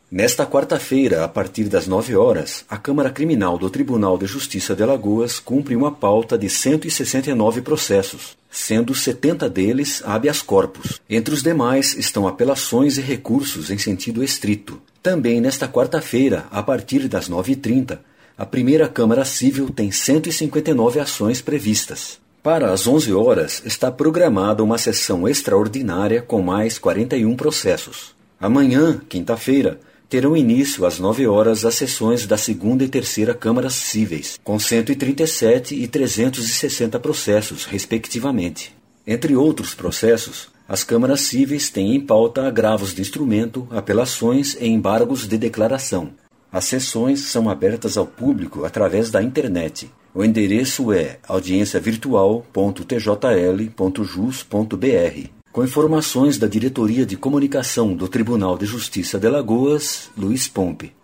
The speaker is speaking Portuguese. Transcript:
Nesta quarta-feira, a partir das 9 horas, a Câmara Criminal do Tribunal de Justiça de Alagoas cumpre uma pauta de 169 processos, sendo 70 deles habeas corpus. Entre os demais estão apelações e recursos em sentido estrito. Também nesta quarta-feira, a partir das 9h30, a primeira Câmara Civil tem 159 ações previstas. Para as 11 horas, está programada uma sessão extraordinária com mais 41 processos. Amanhã, quinta-feira, terão início às 9 horas as sessões da segunda e terceira Câmaras Cíveis, com 137 e 360 processos, respectivamente. Entre outros processos, as Câmaras Cíveis têm em pauta agravos de instrumento, apelações e embargos de declaração. As sessões são abertas ao público através da internet. O endereço é audienciavirtual.tjl.jus.br. Com informações da Diretoria de Comunicação do Tribunal de Justiça de Alagoas, Luiz Pompe.